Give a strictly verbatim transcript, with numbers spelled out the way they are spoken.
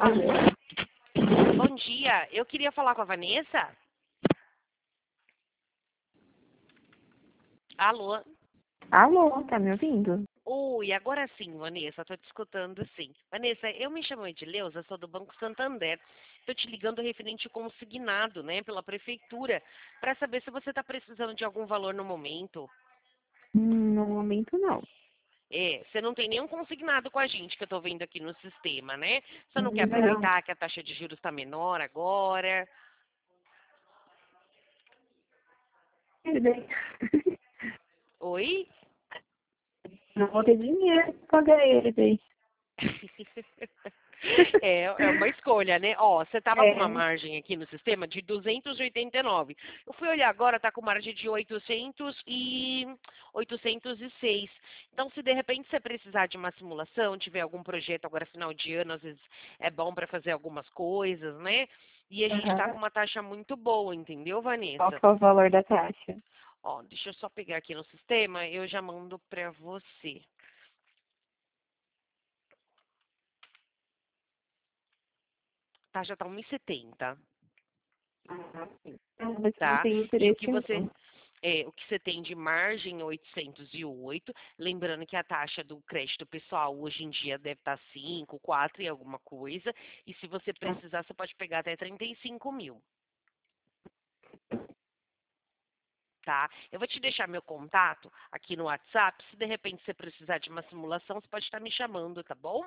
Alô? Bom dia, eu queria falar com a Vanessa. Alô? Alô, tá me ouvindo? Oi, agora sim, Vanessa, tô te escutando sim. Vanessa, eu me chamo Edileuza, sou do Banco Santander. Tô te ligando referente ao consignado, né, pela prefeitura, para saber se você está precisando de algum valor no momento. Hum, No momento, não. É, você não tem nenhum consignado com a gente que eu tô vendo aqui no sistema, né? Você não quer Não. aproveitar que a taxa de juros está menor agora? Bem, Oi? não vou ter dinheiro pra pagar ele, bem. É, é uma escolha, né? Ó, você tava com uma É. margem aqui no sistema de duzentos e oitenta e nove. Eu fui olhar agora, tá com margem de oitocentos e oitocentos e seis. Então, se de repente você precisar de uma simulação, tiver algum projeto agora final de ano, às vezes é bom para fazer algumas coisas, né? E a gente tá com Aham. uma taxa muito boa, entendeu, Qual Vanessa? que é o valor da taxa? Ó, deixa eu só pegar aqui no sistema, eu já mando pra você. Tá, já tá um e setenta, Ah, sim. Não, mas eu não tá? tenho E o interesse, que você não. É, o que você tem de margem é oitocentos e oito, lembrando que a taxa do crédito pessoal hoje em dia deve estar cinco, quatro e alguma coisa, e se você precisar, você pode pegar até trinta e cinco mil, tá? Eu vou te deixar meu contato aqui no WhatsApp, se de repente você precisar de uma simulação, você pode estar me chamando, tá bom?